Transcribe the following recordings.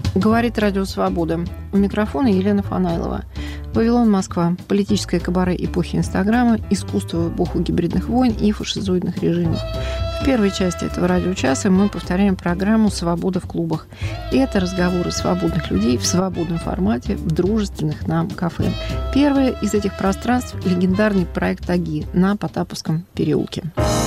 Говорит Радио Свобода. У микрофона Елена Фанайлова. Вавилон, Москва. Политическое кабаре эпохи Инстаграма, искусство в эпоху гибридных войн и фашизоидных режимов. В первой части этого радиочаса мы повторяем программу «Свобода в клубах». И это разговоры свободных людей в свободном формате в дружественных нам кафе. Первое из этих пространств – легендарный проект «Аги» на Потаповском переулке.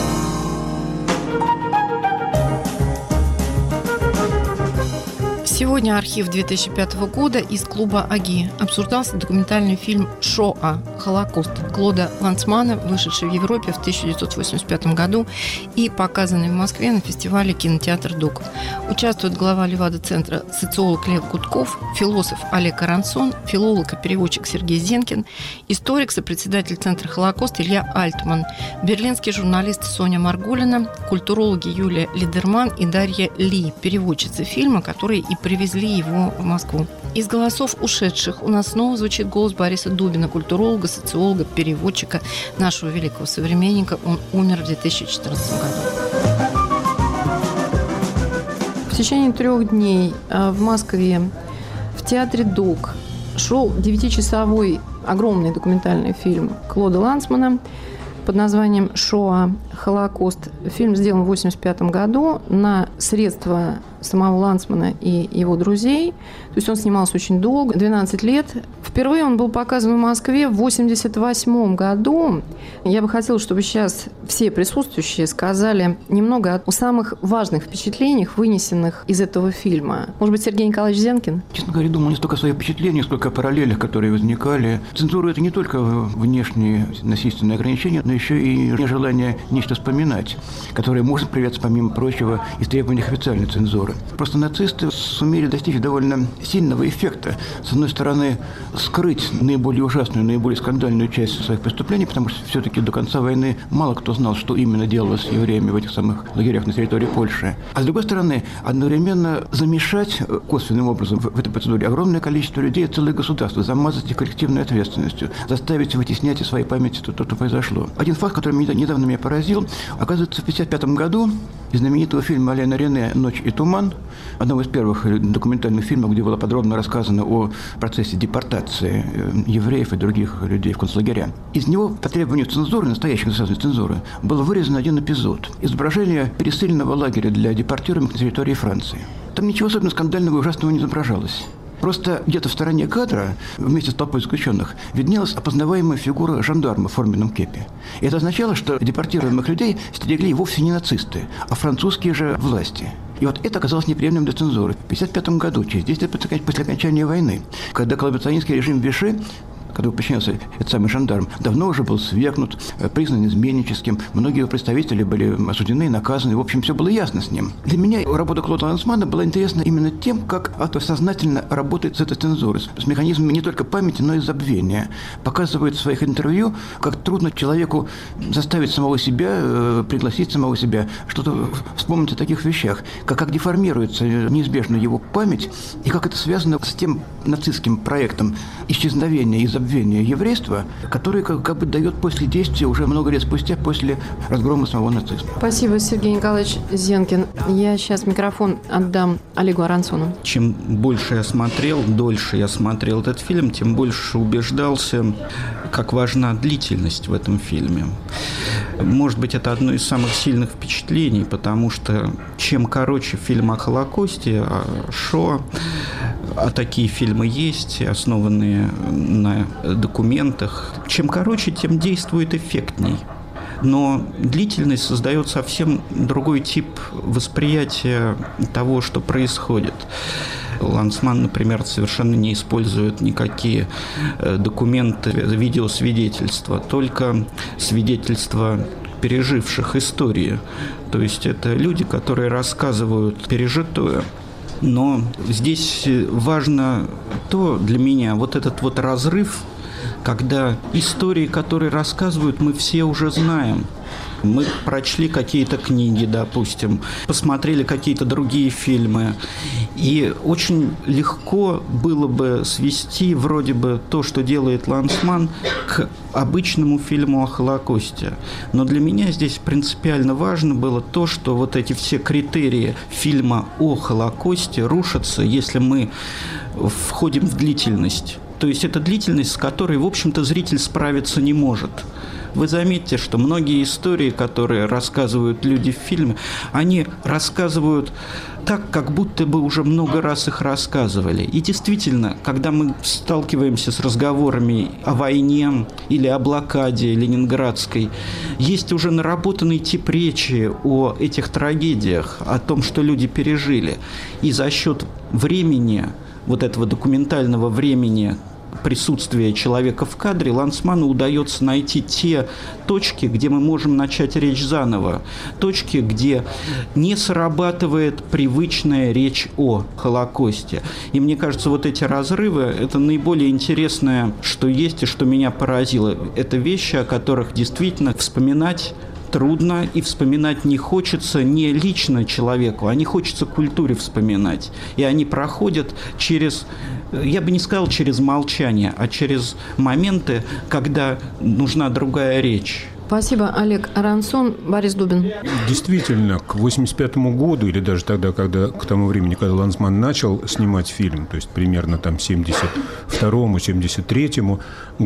Сегодня архив 2005 года из клуба «Аги». Обсуждался документальный фильм «Шоа. Холокост» Клода Ланцмана, вышедший в Европе в 1985 году и показанный в Москве на фестивале «Кинотеатр ДОК». Участвует глава Левада-центра социолог Лев Гудков, философ Олег Арансон, филолог и переводчик Сергей Зенкин, историк, сопредседатель Центра «Холокост» Илья Альтман, берлинский журналист Соня Марголина, культурологи Юлия Лидерман и Дарья Ли, переводчицы фильма, которые и привезли его в Москву. Из голосов ушедших у нас снова звучит голос Бориса Дубина, культуролога, социолога, переводчика, нашего великого современника. Он умер в 2014 году. В течение 3 дней в Москве в театре ДОК шел 9-часовой огромный документальный фильм Клода Ланцмана под названием «Шоа. Холокост». Фильм сделан в 1985 году на средства самого Ланцмана и его друзей. То есть он снимался очень долго, 12 лет. Впервые он был показан в Москве в 1988 году. Я бы хотела, чтобы сейчас все присутствующие сказали немного о самых важных впечатлениях, вынесенных из этого фильма. Может быть, Сергей Николаевич Зенкин? Честно говоря, думал не столько о своих впечатлениях, сколько о параллелях, которые возникали. Цензура – это не только внешние насильственные ограничения, но еще и нежелание нечто вспоминать, которое может проявляться, помимо прочего, из требований официальной цензуры. Просто нацисты сумели достичь довольно сильного эффекта. С одной стороны, скрыть наиболее ужасную, наиболее скандальную часть своих преступлений, потому что все-таки до конца войны мало кто знал, что именно делалось с евреями в этих самых лагерях на территории Польши. А с другой стороны, одновременно замешать косвенным образом в этой процедуре огромное количество людей, целое государство, замазать их коллективной ответственностью, заставить вытеснять из своей памяти то, что произошло. Один факт, который недавно меня поразил, оказывается, в 1955 году из знаменитого фильма Аляна Рене «Ночь и туман», одного из первых документальных фильмов, где было подробно рассказано о процессе депортации евреев и других людей в концлагеря. Из него, по требованию цензуры, настоящей государственной цензуры, был вырезан один эпизод. Изображение пересыльного лагеря для депортируемых на территории Франции. Там ничего особенно скандального и ужасного не изображалось. Просто где-то в стороне кадра, вместе с толпой заключенных, виднелась опознаваемая фигура жандарма в форменном кепе. И это означало, что депортируемых людей стерегли вовсе не нацисты, а французские же власти. И вот это оказалось неприемлемым для цензуры. В 1955 году, через 10 лет после окончания войны, когда коллаборационистский режим Виши, который подчинялся этот самый жандарм, давно уже был свергнут, признан изменническим. Многие его представители были осуждены и наказаны. В общем, все было ясно с ним. Для меня работа Клода Ланцмана была интересна именно тем, как автор сознательно работает с этой цензурой, с механизмами не только памяти, но и забвения. Показывает в своих интервью, как трудно человеку заставить самого себя, пригласить самого себя, что-то вспомнить о таких вещах, как деформируется неизбежно его память, и как это связано с тем нацистским проектом исчезновения и забвения еврейства, который как бы дает после действия уже много лет спустя, после разгрома самого нацизма. Спасибо, Сергей Николаевич Зенкин. Я сейчас микрофон отдам Олегу Арансону. Чем больше я смотрел, дольше я смотрел этот фильм, тем больше убеждался, как важна длительность в этом фильме. Может быть, это одно из самых сильных впечатлений, потому что чем короче фильм о Холокосте, о Шоа, а такие фильмы есть, основанные на документах, чем короче, тем действует эффектней. Но длительность создает совсем другой тип восприятия того, что происходит. Ланцман, например, совершенно не использует никакие документы, видеосвидетельства, только свидетельства переживших историю. То есть это люди, которые рассказывают пережитое. Но здесь важно то для меня, вот этот вот разрыв когда истории, которые рассказывают, мы все уже знаем. Мы прочли какие-то книги, допустим, посмотрели какие-то другие фильмы. И очень легко было бы свести вроде бы то, что делает Ланцман, к обычному фильму о Холокосте. Но для меня здесь принципиально важно было то, что вот эти все критерии фильма о Холокосте рушатся, если мы входим в длительность. То есть это длительность, с которой, в общем-то, зритель справиться не может. Вы заметите, что многие истории, которые рассказывают люди в фильме, они рассказывают так, как будто бы уже много раз их рассказывали. И действительно, когда мы сталкиваемся с разговорами о войне или о блокаде ленинградской, есть уже наработанный тип речи о этих трагедиях, о том, что люди пережили. И за счет времени, вот этого документального времени, присутствия человека в кадре, Ланцману удается найти те точки, где мы можем начать речь заново. Точки, где не срабатывает привычная речь о Холокосте. И мне кажется, вот эти разрывы – это наиболее интересное, что есть и что меня поразило. Это вещи, о которых действительно вспоминать трудно, и вспоминать не хочется не лично человеку, а не хочется культуре вспоминать. И они проходят через, я бы не сказал через молчание, а через моменты, когда нужна другая речь. Спасибо, Олег Арансон. Борис Дубин. Действительно, к 1985 году, или даже тогда, к тому времени, когда Ланцман начал снимать фильм, то есть примерно там 1972-1973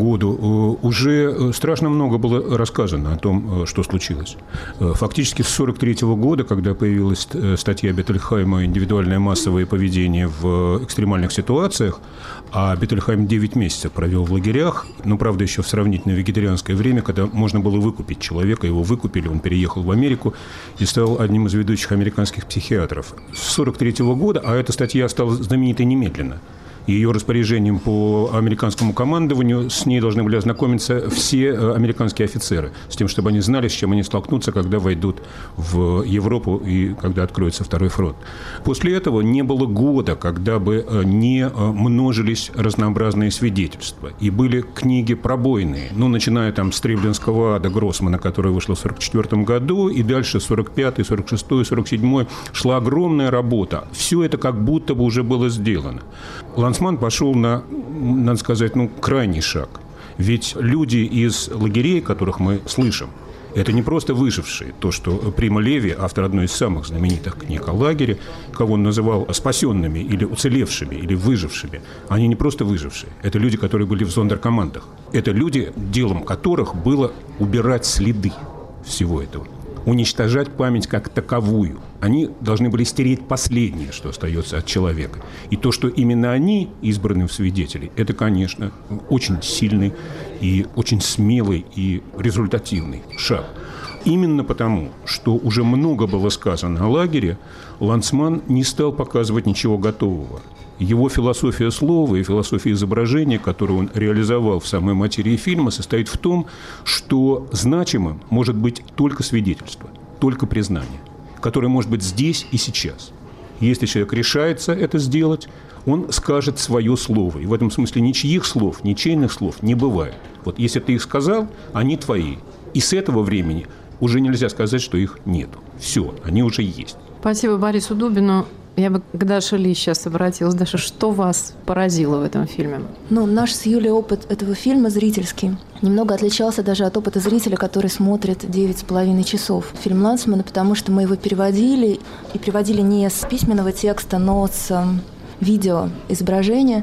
году, уже страшно много было рассказано о том, что случилось. Фактически с 1943 года, когда появилась статья Беттельхайма «Индивидуальное массовое поведение в экстремальных ситуациях», а Беттельхайм 9 месяцев провел в лагерях, но, правда, еще в сравнительно вегетарианское время, когда можно было выкупить человека, его выкупили, он переехал в Америку и стал одним из ведущих американских психиатров. С 1943 года, а эта статья стала знаменитой немедленно. Ее распоряжением по американскому командованию с ней должны были ознакомиться все американские офицеры, с тем, чтобы они знали, с чем они столкнутся, когда войдут в Европу и когда откроется второй фронт. После этого не было года, когда бы не множились разнообразные свидетельства. И были книги пробойные, начиная там с Треблинского ада Гроссмана, которая вышла в 1944 году, и дальше 1945, 1946, 1947 шла огромная работа. Все это как будто бы уже было сделано. Ланцман пошел на, надо сказать, крайний шаг. Ведь люди из лагерей, которых мы слышим, это не просто выжившие. То, что Прима Леви, автор одной из самых знаменитых книг о лагере, кого он называл спасенными или уцелевшими, или выжившими, они не просто выжившие. Это люди, которые были в зондеркомандах. Это люди, делом которых было убирать следы всего этого. Уничтожать память как таковую. Они должны были стереть последнее, что остается от человека. И то, что именно они избраны в свидетели, это, конечно, очень сильный и очень смелый и результативный шаг. Именно потому, что уже много было сказано о лагере, Ланцман не стал показывать ничего готового. Его философия слова и философия изображения, которую он реализовал в самой материи фильма, состоит в том, что значимым может быть только свидетельство, только признание, которое может быть здесь и сейчас. Если человек решается это сделать, он скажет свое слово. И в этом смысле ничьих слов, ничейных слов не бывает. Вот если ты их сказал, они твои. И с этого времени уже нельзя сказать, что их нету. Все, они уже есть. Спасибо Борису Дубину. Я бы к Даше Ли сейчас обратилась. Даша, что вас поразило в этом фильме? Наш с Юлей опыт этого фильма зрительский немного отличался даже от опыта зрителя, который смотрит 9,5 часов фильм Ланцмана, потому что мы его переводили, и переводили не с письменного текста, но с видео изображения.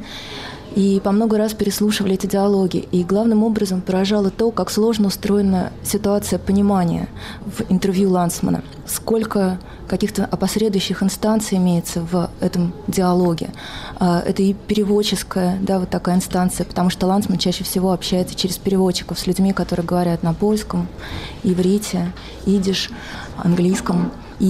И по много раз переслушивали эти диалоги. И главным образом поражало то, как сложно устроена ситуация понимания в интервью Ланцмана. Сколько каких-то опосредующих инстанций имеется в этом диалоге. Это и переводческая, вот такая инстанция, потому что Ланцман чаще всего общается через переводчиков с людьми, которые говорят на польском, иврите, идиш, английском.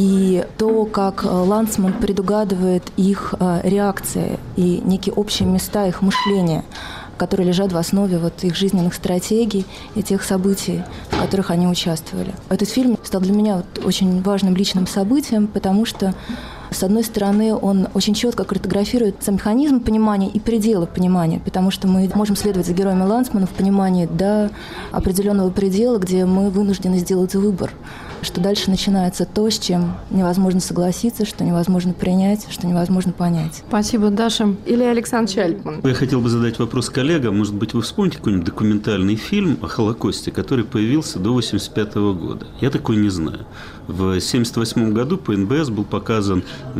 И то, как Ланцман предугадывает их реакции и некие общие места их мышления, которые лежат в основе их жизненных стратегий и тех событий, в которых они участвовали. Этот фильм стал для меня очень важным личным событием, потому что С одной стороны, он очень четко картографирует сам механизм понимания и пределы понимания, потому что мы можем следовать за героями Ланцмана в понимании до определенного предела, где мы вынуждены сделать выбор, что дальше начинается то, с чем невозможно согласиться, что невозможно принять, что невозможно понять. Спасибо, Даша. Илья Александрович Альтман. Я хотел бы задать вопрос коллегам. Может быть, вы вспомните какой-нибудь документальный фильм о Холокосте, который появился до 1985 года? Я такой не знаю. В 1978 году по НБС был показан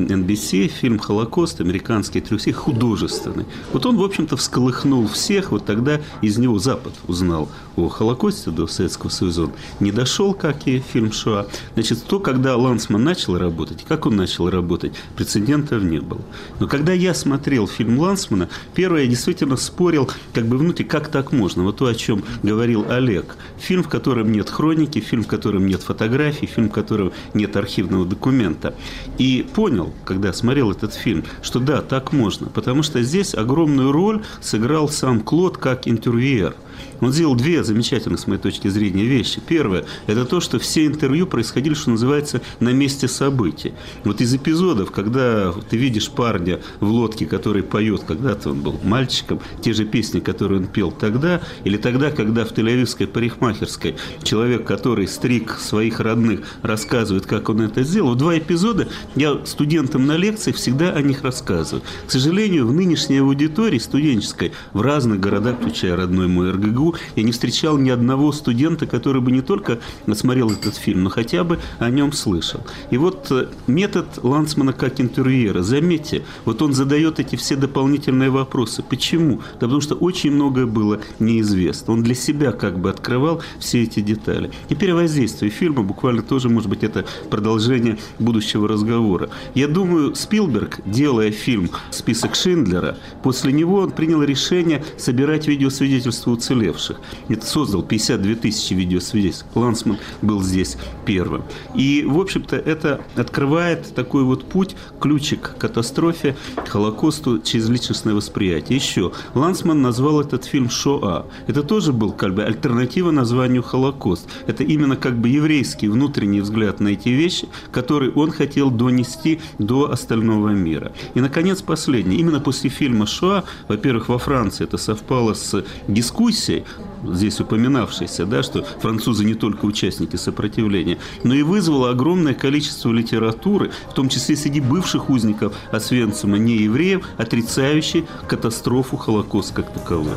NBC фильм «Холокост», американский, трехсерийный, художественный. Вот он, в общем-то, всколыхнул всех. Вот тогда из него Запад узнал о Холокосте до Советского Союза. Он не дошел, как и фильм «Шоа». Значит, когда Ланцман начал работать, как он начал работать, прецедентов не было. Но когда я смотрел фильм Ланцмана, первое, я действительно спорил внутри, как так можно. Вот то, о чем говорил Олег. Фильм, в котором нет хроники, фильм, в котором нет фотографий, фильм, в котором нет архивного документа. И понял, когда смотрел этот фильм, что да, так можно. Потому что здесь огромную роль сыграл сам Клод как интервьюер. Он сделал две замечательных, с моей точки зрения, вещи. Первое – это то, что все интервью происходили, что называется, на месте событий. Вот из эпизодов, когда ты видишь парня в лодке, который поет, когда-то он был мальчиком, те же песни, которые он пел тогда, или тогда, когда в Тель-Авивской парикмахерской человек, который стриг своих родных, рассказывает, как он это сделал. Два эпизода я студентам на лекциях всегда о них рассказываю. К сожалению, в нынешней аудитории студенческой в разных городах, включая родной мой РГГУ, я не встречал ни одного студента, который бы не только смотрел этот фильм, но хотя бы о нем слышал. И вот метод Ланцмана как интервьюера, заметьте, вот он задает эти все дополнительные вопросы. Почему? Да потому что очень многое было неизвестно. Он для себя открывал все эти детали. Теперь о воздействии фильма, буквально тоже, может быть, это продолжение будущего разговора. Я думаю, Спилберг, делая фильм «Список Шиндлера», после него он принял решение собирать видеосвидетельства уцелевших. Это создал 52 тысячи видеосвидетельств. Ланцман был здесь первым. И, в общем-то, это открывает такой вот путь, ключик к катастрофе, к Холокосту через личностное восприятие. Еще Ланцман назвал этот фильм «Шоа». Это тоже был альтернатива названию «Холокост». Это именно еврейский внутренний взгляд на эти вещи, которые он хотел донести до остального мира. И, наконец, последнее. Именно после фильма «Шоа», во-первых, во Франции это совпало с дискуссией, здесь упоминавшейся, что французы не только участники сопротивления, но и вызвало огромное количество литературы, в том числе среди бывших узников Освенцима, не евреев, отрицающих катастрофу Холокоста как таковую.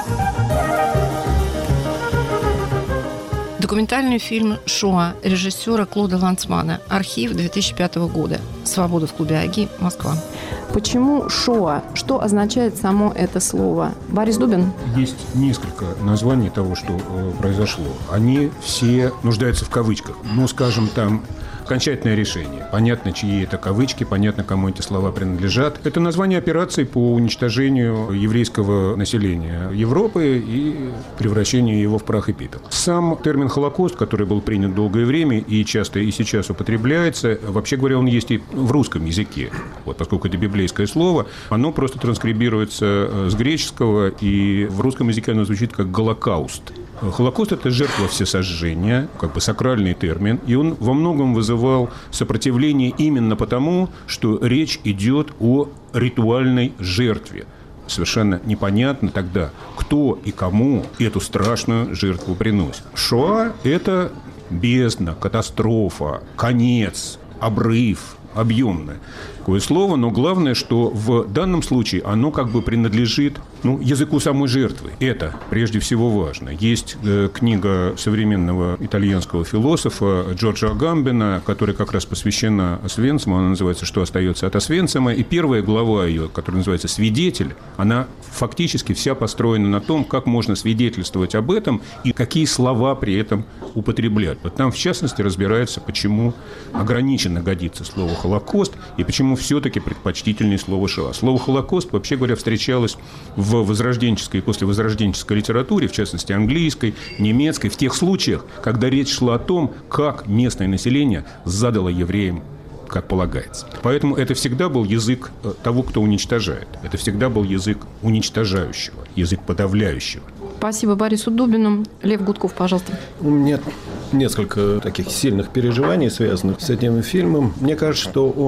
Документальный фильм «Шоа» режиссера Клода Ланцмана. Архив 2005 года. «Свобода» в клубе АГИ, Москва. Почему «Шоа»? Что означает само это слово? Борис Дубин? Есть несколько названий того, что произошло. Они все нуждаются в кавычках. Скажем, там окончательное решение. Понятно, чьи это кавычки, понятно, кому эти слова принадлежат. Это название операции по уничтожению еврейского населения Европы и превращению его в прах и пепел. Сам термин «Холокост», который был принят долгое время и часто и сейчас употребляется, вообще говоря, он есть и в русском языке. Поскольку это библейское слово, оно просто транскрибируется с греческого, и в русском языке оно звучит как «голокауст». Холокост – это жертва всесожжения, сакральный термин, и он во многом вызывал сопротивление именно потому, что речь идет о ритуальной жертве. Совершенно непонятно тогда, кто и кому эту страшную жертву приносит. Шоа – это бездна, катастрофа, конец, обрыв, объемное такое слово, но главное, что в данном случае оно принадлежит языку самой жертвы. Это прежде всего важно. Есть книга современного итальянского философа Джорджо Агамбена, которая как раз посвящена Освенциму, она называется «Что остается от Освенцима», и первая глава ее, которая называется «Свидетель», она фактически вся построена на том, как можно свидетельствовать об этом и какие слова при этом употреблять. Там, в частности, разбирается, почему ограниченно годится слово «Холокост» и почему все-таки предпочтительнее слово «Шоа». Слово «Холокост», вообще говоря, встречалось в возрожденческой и послевозрожденческой литературе, в частности, английской, немецкой, в тех случаях, когда речь шла о том, как местное население задало евреям, как полагается. Поэтому это всегда был язык того, кто уничтожает. Это всегда был язык уничтожающего, язык подавляющего. Спасибо Борису Дубину. Лев Гудков, пожалуйста. У меня несколько таких сильных переживаний, связанных с этим фильмом. Мне кажется, что он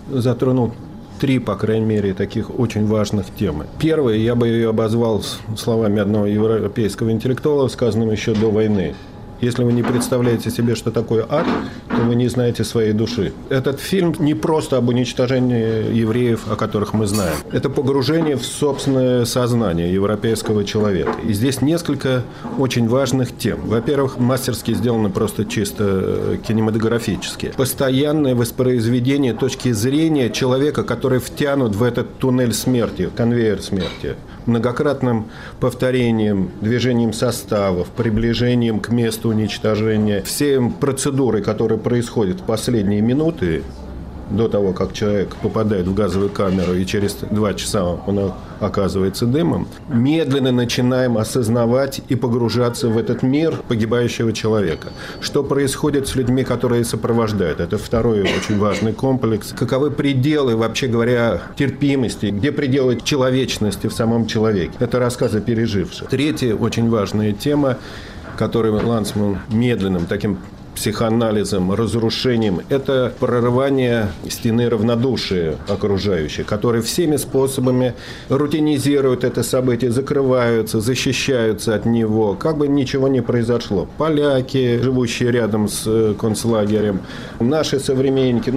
затронул 3, по крайней мере, таких очень важных темы. Первое, я бы ее обозвал словами одного европейского интеллектуала, сказанным еще до войны. Если вы не представляете себе, что такое ад, то вы не знаете своей души. Этот фильм не просто об уничтожении евреев, о которых мы знаем. Это погружение в собственное сознание европейского человека. И здесь несколько очень важных тем. Во-первых, мастерски сделано просто чисто кинематографически. Постоянное воспроизведение точки зрения человека, который втянут в этот туннель смерти, конвейер смерти. Многократным повторением, движением составов, приближением к месту уничтожения. Все процедуры, которые происходят в последние минуты, до того, как человек попадает в газовую камеру и через 2 часа он оказывается дымом, медленно начинаем осознавать и погружаться в этот мир погибающего человека. Что происходит с людьми, которые сопровождают? Это второй очень важный комплекс. Каковы пределы, вообще говоря, терпимости? Где пределы человечности в самом человеке? Это рассказы переживших. Третья очень важная тема, которую Ланцман медленным таким психоанализом, разрушением, это прорывание стены равнодушия окружающих, которые всеми способами рутинизируют это событие, закрываются, защищаются от него, как бы ничего не произошло. Поляки, живущие рядом с концлагерем, наши современники,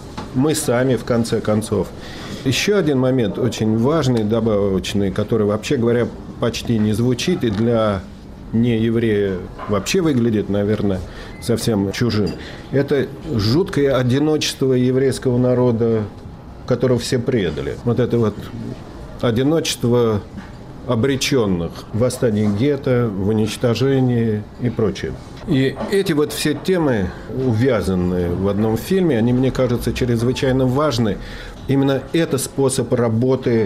мы сами, в конце концов. Еще один момент очень важный, добавочный, который, вообще говоря, почти не звучит и для нееврея вообще выглядит, наверное, совсем чужим. Это жуткое одиночество еврейского народа, которого все предали. Вот это вот одиночество обреченных в восстании гетто, в уничтожении и прочее. И эти вот все темы, увязанные в одном фильме, они, мне кажется, чрезвычайно важны. Именно это способ работы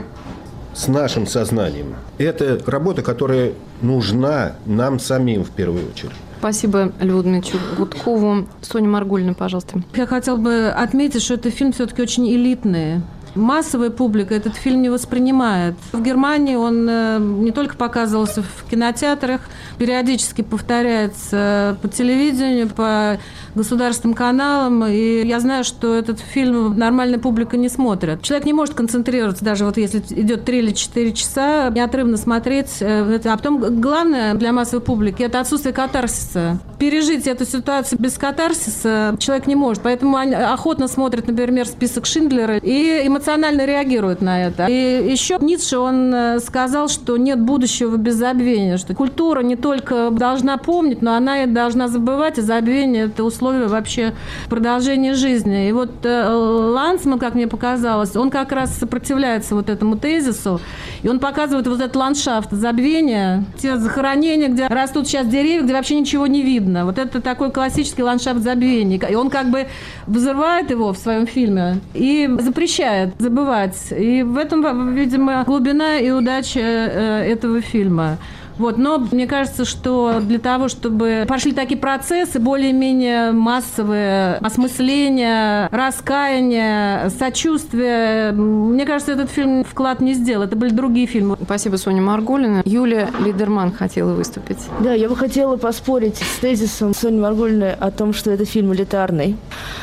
с нашим сознанием. Это работа, которая нужна нам самим в первую очередь. Спасибо Льву Дмитриевичу Гудкову. Соня Маргулина, пожалуйста. Я хотела бы отметить, что этот фильм все-таки очень элитный. Массовая публика этот фильм не воспринимает. В Германии он не только показывался в кинотеатрах, периодически повторяется по телевидению, по государственным каналам. И я знаю, что этот фильм нормальная публика не смотрит. Человек не может концентрироваться, даже вот если идет 3 или 4 часа, неотрывно смотреть. А потом главное для массовой публики – это отсутствие катарсиса. Пережить эту ситуацию без катарсиса человек не может. Поэтому они охотно смотрят, например, список Шиндлера и эмоционально реагируют на это. И еще Ницше, он сказал, что нет будущего без забвения, что культура не только должна помнить, но она и должна забывать, и забвение – это условие вообще продолжения жизни. И вот Ланцман, как мне показалось, он как раз сопротивляется вот этому тезису, и он показывает вот этот ландшафт забвения, те захоронения, где растут сейчас деревья, где вообще ничего не видно. Вот это такой классический ландшафт забвения. И он как бы взрывает его в своем фильме и запрещает забывать. И в этом, видимо, глубина и удача этого фильма. Вот. Но мне кажется, что для того, чтобы пошли такие процессы, более-менее массовые, осмысления, раскаяния, сочувствия, мне кажется, этот фильм вклад не сделал. Это были другие фильмы. Спасибо, Соня Маргулина. Юлия Лидерман хотела выступить. Да, я бы хотела поспорить с тезисом Сони Маргулиной о том, что это фильм элитарный.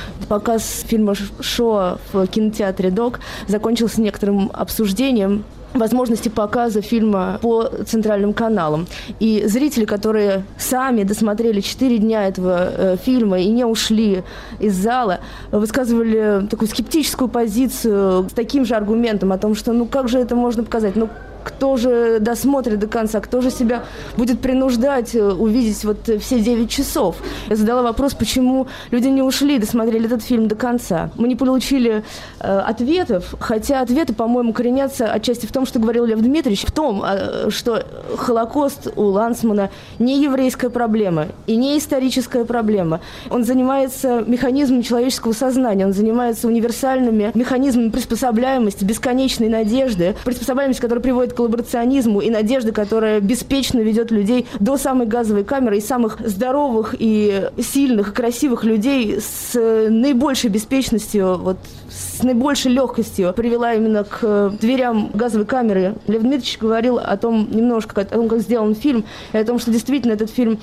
Показ фильма «Шоа» в кинотеатре «Док» закончился некоторым обсуждением возможности показа фильма по центральным каналам. И зрители, которые сами досмотрели 4 дня этого фильма и не ушли из зала, высказывали такую скептическую позицию с таким же аргументом о том, что как же это можно показать? Кто же досмотрит до конца? Кто же себя будет принуждать увидеть вот все 9 часов? Я задала вопрос, почему люди не ушли, досмотрели этот фильм до конца. Мы не получили ответов, хотя ответы, по-моему, коренятся отчасти в том, что говорил Лев Дмитриевич, в том, что Холокост у Ланцмана не еврейская проблема и не историческая проблема. Он занимается механизмом человеческого сознания, он занимается универсальными механизмами приспособляемости, бесконечной надежды, приспособляемости, которая приводит к коллаборационизму, и надежды, которая беспечно ведет людей до самой газовой камеры, и самых здоровых и сильных, и красивых людей с наибольшей беспечностью, с наибольшей легкостью привела именно к дверям газовой камеры. Лев Дмитриевич говорил немножко о том, как сделан фильм, и о том, что действительно этот фильм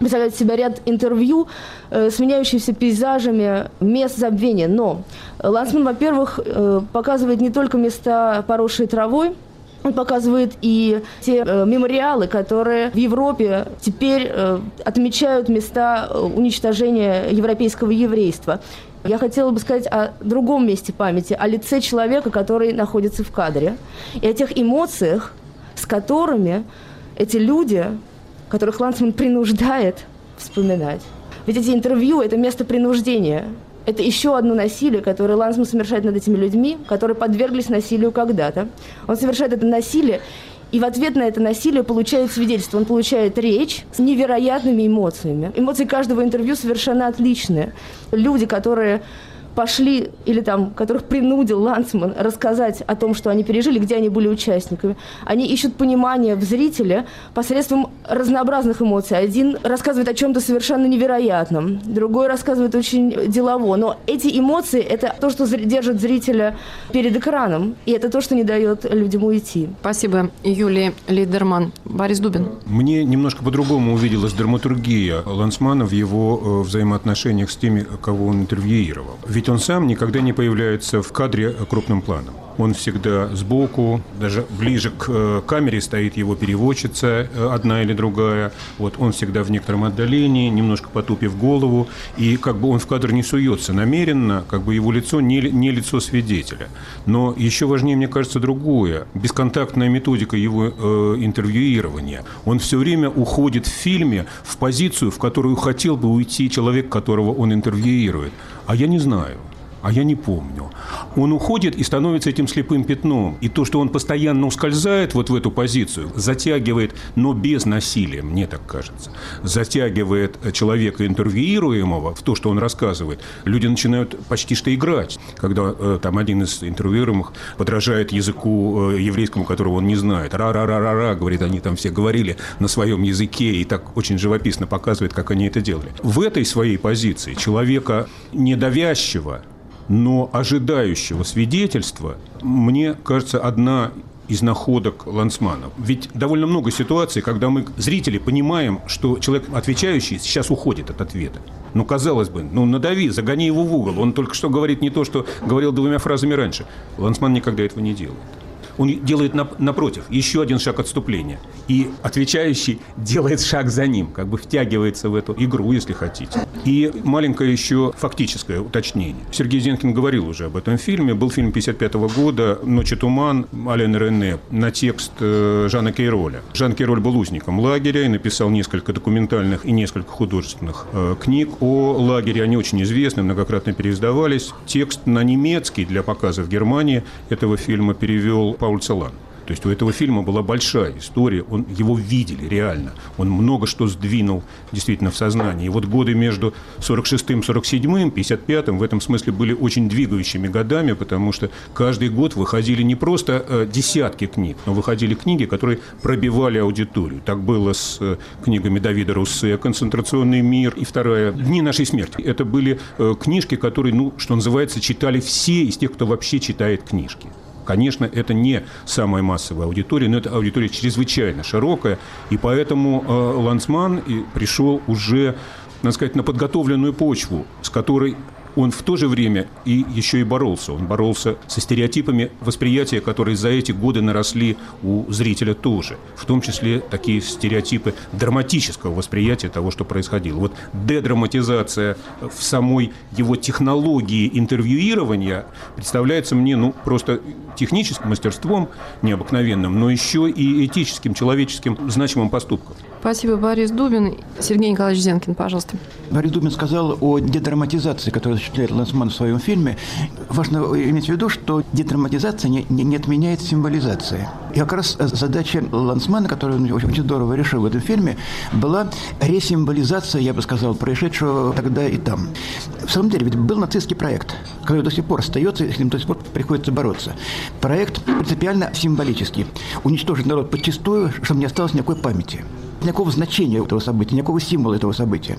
представляет из себя ряд интервью, сменяющихся пейзажами мест забвения. Но Лансман, во-первых, показывает не только места, поросшие травой, он показывает и те мемориалы, которые в Европе теперь отмечают места уничтожения европейского еврейства. Я хотела бы сказать о другом месте памяти, о лице человека, который находится в кадре, и о тех эмоциях, с которыми эти люди, которых Лансман принуждает вспоминать. Ведь эти интервью – это место принуждения. Это еще одно насилие, которое Лансман совершает над этими людьми, которые подверглись насилию когда-то. Он совершает это насилие, и в ответ на это насилие получает свидетельство. Он получает речь с невероятными эмоциями. Эмоции каждого интервью совершенно отличные. Люди, которые пошли, или там, которых принудил Лансман рассказать о том, что они пережили, где они были участниками. Они ищут понимание в зрителе посредством разнообразных эмоций. Один рассказывает о чем-то совершенно невероятном, другой рассказывает очень делово. Но эти эмоции – это то, что держит зрителя перед экраном, и это то, что не дает людям уйти. Спасибо, Юлия Лейдерман. Борис Дубин. Мне немножко по-другому увиделась драматургия Лансмана в его взаимоотношениях с теми, кого он интервьюировал. Ведь он сам никогда не появляется в кадре крупным планом. Он всегда сбоку, даже ближе к камере стоит его переводчица, одна или другая. Вот он всегда в некотором отдалении, немножко потупив голову, и как бы он в кадр не суется намеренно, как бы его лицо не лицо свидетеля. Но еще важнее, мне кажется, другое. Бесконтактная методика его интервьюирования. Он все время уходит в фильме в позицию, в которую хотел бы уйти человек, которого он интервьюирует. А я не знаю. А я не помню. Он уходит и становится этим слепым пятном. И то, что он постоянно ускользает вот в эту позицию, затягивает, но без насилия, мне так кажется, затягивает человека интервьюируемого в то, что он рассказывает. Люди начинают почти что играть, когда там один из интервьюируемых подражает языку еврейскому, которого он не знает. Ра-ра-ра-ра-ра, говорит, они там все говорили на своем языке, и так очень живописно показывает, как они это делали. В этой своей позиции человека недавящего, но ожидающего свидетельства, мне кажется, одна из находок Лансмана. Ведь довольно много ситуаций, когда мы, зрители, понимаем, что человек, отвечающий, сейчас уходит от ответа. Ну, казалось бы, надави, загони его в угол. Он только что говорит не то, что говорил двумя фразами раньше. Лансман никогда этого не делает. Он делает, напротив, еще один шаг отступления. И отвечающий делает шаг за ним, как бы втягивается в эту игру, если хотите. И маленькое еще фактическое уточнение. Сергей Зенкин говорил уже об этом фильме. Был фильм 1955 года «Ночь и туман» Алена Рене на текст Жана Кейроля. Жан Кейроль был узником лагеря и написал несколько документальных и несколько художественных книг о лагере. Они очень известны, многократно переиздавались. Текст на немецкий для показа в Германии этого фильма перевел Пауль Целан. То есть у этого фильма была большая история, его видели реально. Он много что сдвинул действительно в сознании. И вот годы между 46-м, 47-м, 55-м в этом смысле были очень двигающими годами, потому что каждый год выходили не просто десятки книг, но выходили книги, которые пробивали аудиторию. Так было с книгами Давида Руссе «Концентрационный мир» и вторая «Дни нашей смерти». Это были книжки, которые, что называется, читали все из тех, кто вообще читает книжки. Конечно, это не самая массовая аудитория, но это аудитория чрезвычайно широкая, и поэтому Лансман пришел уже, надо сказать, на подготовленную почву, с которой он в то же время и еще и боролся. Он боролся со стереотипами восприятия, которые за эти годы наросли у зрителя тоже. В том числе такие стереотипы драматического восприятия того, что происходило. Вот дедраматизация в самой его технологии интервьюирования представляется мне просто техническим мастерством необыкновенным, но еще и этическим, человеческим значимым поступком. Спасибо, Борис Дубин. Сергей Николаевич Зенкин, пожалуйста. Борис Дубин сказал о дедраматизации, которую осуществляет Лансман в своем фильме. Важно иметь в виду, что дедраматизация не отменяет символизации. И как раз задача Лансмана, которую он очень здорово решил в этом фильме, была ресимволизация, я бы сказал, происшедшего тогда и там. В самом деле, ведь был нацистский проект, который до сих пор остается, и с ним до сих пор приходится бороться. Проект принципиально символический. Уничтожить народ подчистую, чтобы не осталось никакой памяти. Никакого значения этого события, никакого символа этого события.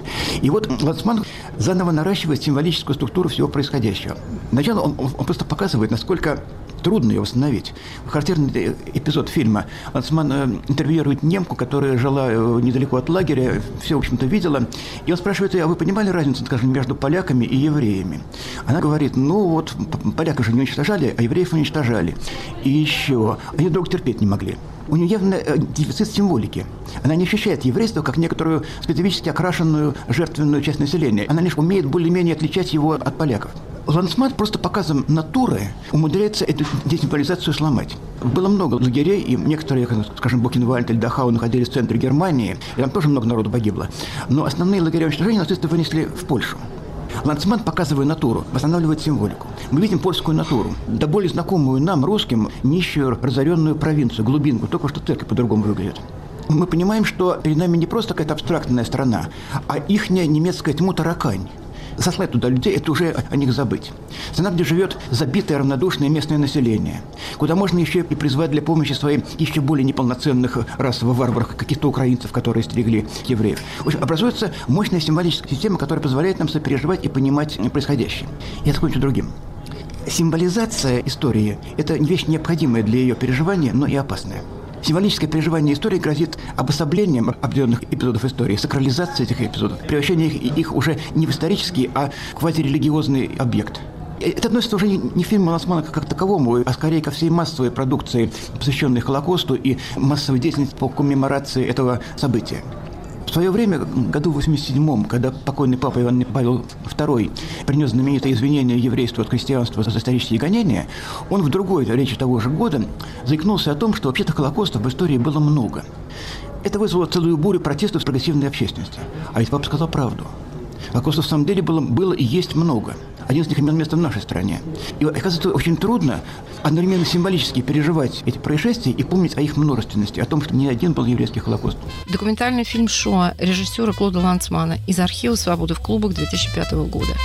И вот Ланцман заново наращивает символическую структуру всего происходящего. Сначала он просто показывает, насколько трудно ее восстановить. Характерный эпизод фильма. Ланцман интервьюирует немку, которая жила недалеко от лагеря, все, в общем-то, видела. И он спрашивает ее: а вы понимали разницу, скажем, между поляками и евреями? Она говорит: ну вот, поляков же не уничтожали, а евреев уничтожали. И еще, они друг терпеть не могли. У нее явно дефицит символики. Она не ощущает еврейство как некоторую специфически окрашенную жертвенную часть населения. Она лишь умеет более-менее отличать его от поляков. Ланцман просто показом натуры умудряется эту десимволизацию сломать. Было много лагерей, и некоторые, скажем, Бухенвальд или Дахау находились в центре Германии, и там тоже много народу погибло. Но основные лагеря уничтожения нацисты вынесли в Польшу. Ланцман, показывая натуру, восстанавливает символику. Мы видим польскую натуру, да более знакомую нам, русским, нищую, разоренную провинцию, глубинку, только что церковь по-другому выглядит. Мы понимаем, что перед нами не просто какая-то абстрактная страна, а ихняя немецкая тьму таракань. Сослать туда людей – это уже о них забыть. Страна, где живет забитое, равнодушное местное население, куда можно еще и призвать для помощи своим еще более неполноценных расовых варваров, каких-то украинцев, которые стерегли евреев. В общем, образуется мощная символическая система, которая позволяет нам сопереживать и понимать происходящее. Я закончу другим. Символизация истории – это вещь необходимая для ее переживания, но и опасная. Символическое переживание истории грозит обособлением определенных эпизодов истории, сакрализацией этих эпизодов, превращением их уже не в исторический, а в квазирелигиозный объект. Это относится уже не к фильму Ланцмана как таковому, а скорее ко всей массовой продукции, посвященной Холокосту и массовой деятельности по коммеморации этого события. В свое время, году в 87-м, когда покойный папа Иван Павел II принес знаменитое извинение еврейству от христианства за исторические гонения, он в другой речи того же года заикнулся о том, что вообще-то Холокостов в истории было много. Это вызвало целую бурю протестов прогрессивной общественности. А ведь папа сказал правду. Холокостов в самом деле было и есть много. Один из них имел место в нашей стране. И, оказывается, очень трудно одновременно символически переживать эти происшествия и помнить о их множественности, о том, что не один был еврейский Холокост. Документальный фильм «Шоа» режиссера Клода Ланцмана из архива «Свободы в клубах» 2005 года.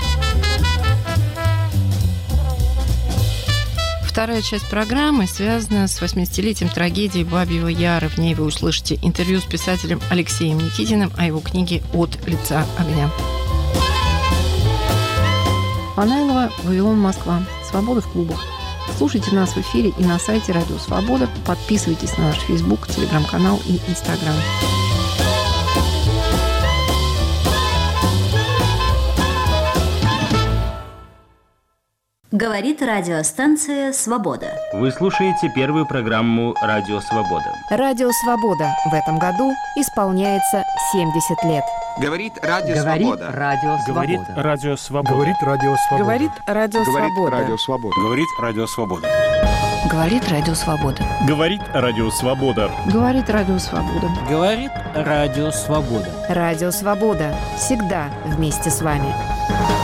Вторая часть программы связана с 80-летием трагедии Бабьего Яра. В ней вы услышите интервью с писателем Алексеем Никитиным о его книге «От лица огня». Панайлова, Вавилон, Москва. Свобода в клубах. Слушайте нас в эфире и на сайте Радио Свобода. Подписывайтесь на наш Facebook, Телеграм-канал и Инстаграм. Говорит радиостанция «Свобода». Вы слушаете первую программу «Радио Свобода». Радио Свобода в этом году исполняется 70 лет. Говорит Радио Свобода. Говорит Радио Свобода. Говорит Радио Свобода. Говорит Радио Свобода. Говорит Радио Свобода. Говорит Радио Свобода. Говорит Радио Свобода. Говорит Радио Свобода. Говорит Радио Свобода. Радио Свобода. Всегда вместе с вами.